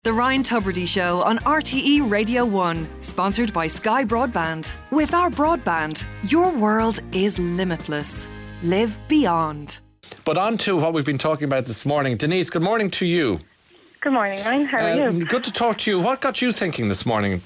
The Ryan Tubridy Show on RTE Radio 1, sponsored by Sky Broadband. With our broadband, your world is limitless. Live beyond. But on to what we've been talking about this morning. Denise, good morning to you. Good morning, Ryan. How are you? Good to talk to you. What got you thinking this morning?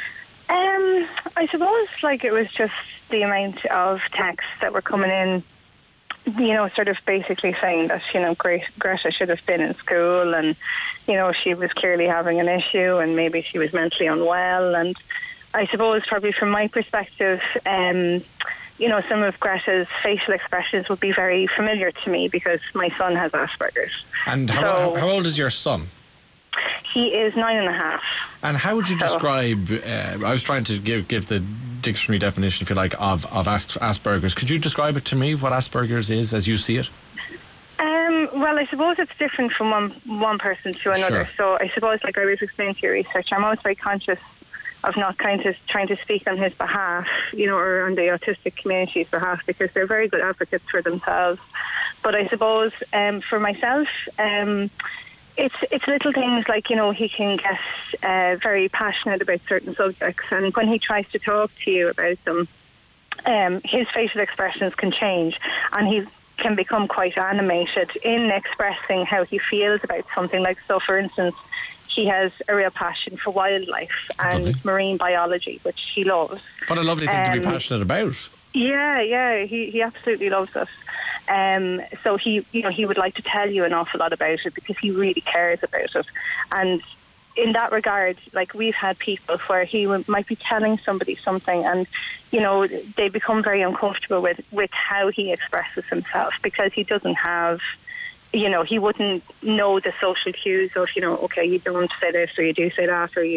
I suppose it was just the amount of texts that were coming in, sort of basically saying that, Greta should have been in school and, she was clearly having an issue and maybe she was mentally unwell. And I suppose probably from my perspective, some of Greta's facial expressions would be very familiar to me because my son has Asperger's. And how old is your son? He is 9.5. And how would you describe, I was trying to give the dictionary definition, if you like, of Asperger's. Could you describe it to me, what Asperger's is as you see it? Well, I suppose it's different from one person to another. Sure. So I suppose, like I was explaining to your research, I'm always very conscious of not kind of trying to speak on his behalf, or on the autistic community's behalf, because they're very good advocates for themselves. But I suppose for myself, it's little things like, he can get very passionate about certain subjects, and when he tries to talk to you about them, his facial expressions can change, and he can become quite animated in expressing how he feels about something. Like, so for instance, he has a real passion for wildlife and marine biology, which he loves. What a lovely thing to be passionate about. Yeah, he absolutely loves it. So he would like to tell you an awful lot about it because he really cares about it. And in that regard, like, we've had people where he might be telling somebody something and, they become very uncomfortable with how he expresses himself because he doesn't have, he wouldn't know the social cues of, okay, you don't say this or you do say that, or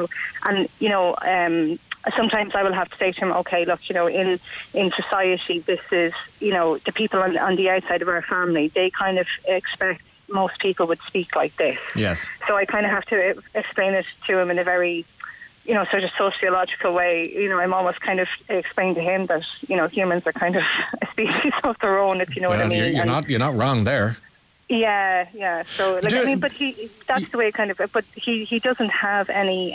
sometimes I will have to say to him, okay, look, in society, this is, the people on the outside of our family, they kind of expect most people would speak like this. Yes. So I kind of have to explain it to him in a very, sort of sociological way. I'm almost kind of explaining to him that, humans are kind of a species of their own, if you know what I mean. You're not wrong there. Yeah. So, but that's the way it kind of, but he doesn't have any,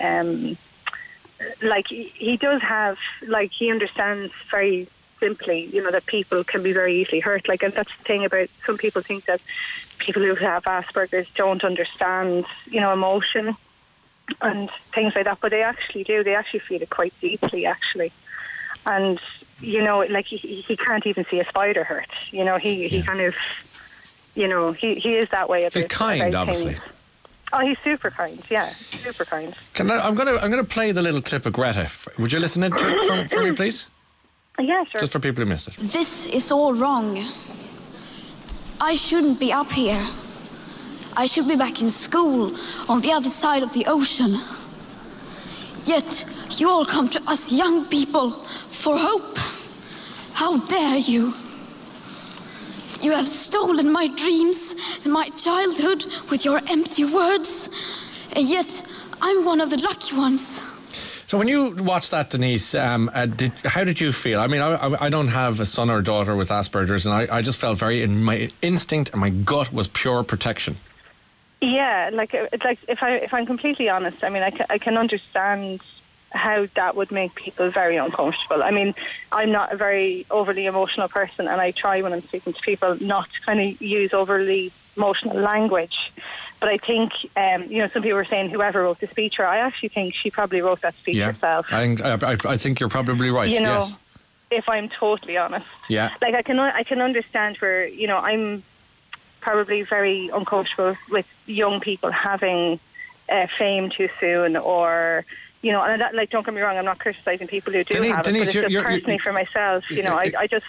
he does have, he understands very simply, that people can be very easily hurt. And that's the thing about, some people think that people who have Asperger's don't understand, emotion and things like that, but they actually do. They actually feel it quite deeply, actually. And, he can't even see a spider hurt. He kind of, he is that way about He's kind, obviously. Things. Oh, he's super kind, yeah, super kind. I'm gonna play the little clip of Greta. Would you listen to it for me, please? Yeah, sure. Just for people who missed it. This is all wrong. I shouldn't be up here. I should be back in school on the other side of the ocean. Yet you all come to us young people for hope. How dare you? You have stolen my dreams and my childhood with your empty words. And yet I'm one of the lucky ones. So when you watched that, Denise, how did you feel? I mean, I don't have a son or a daughter with Asperger's, and I just felt my instinct and my gut was pure protection. Yeah, if I'm completely honest, I mean, I can understand how that would make people very uncomfortable. I mean, I'm not a very overly emotional person, and I try when I'm speaking to people not to kind of use overly emotional language. But I think, some people were saying whoever wrote the speech, or I actually think she probably wrote that speech herself. I think you're probably right. Yes. If I'm totally honest. Yeah. I can understand where, I'm probably very uncomfortable with young people having fame too soon, or and that, don't get me wrong, I'm not criticising people who do have it, but it's just personally for myself, I just.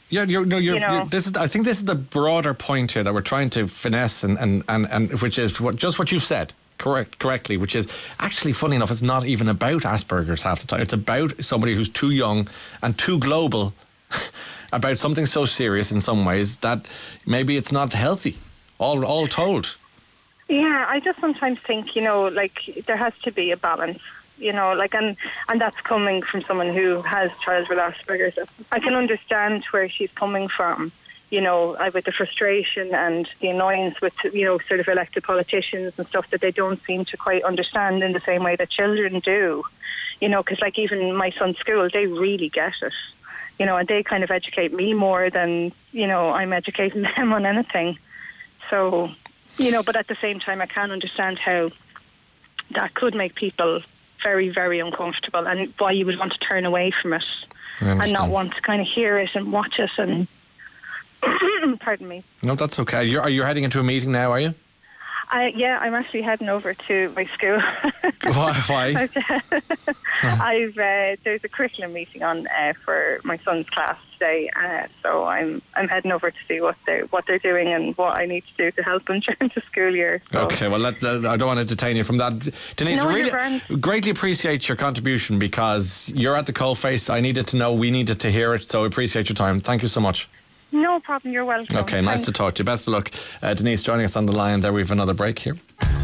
I think this is the broader point here that we're trying to finesse, and which is what you've said correctly, which is actually, funny enough, it's not even about Asperger's half the time. It's about somebody who's too young and too global about something so serious in some ways that maybe it's not healthy, all told. Yeah, I just sometimes think, there has to be a balance. And that's coming from someone who has child with Asperger's. I can understand where she's coming from, with the frustration and the annoyance with, sort of elected politicians and stuff that they don't seem to quite understand in the same way that children do. Because like even my son's school, they really get it. And they kind of educate me more than, I'm educating them on anything. So, but at the same time, I can understand how that could make people very, very uncomfortable and why you would want to turn away from it and not want to kind of hear it and watch it and... Pardon me. No, that's okay. You're heading into a meeting now, are you? Yeah, I'm actually heading over to my school. Why? There's a curriculum meeting on for my son's class today, so I'm heading over to see what they're doing and what I need to do to help them during the school year. So. Okay, well, I don't want to detain you from that. Denise, really greatly appreciate your contribution because you're at the coalface. I needed to know, we needed to hear it, so appreciate your time. Thank you so much. No problem, you're welcome. Okay, nice to talk to you. Best of luck. Denise joining us on the line there. We have another break here.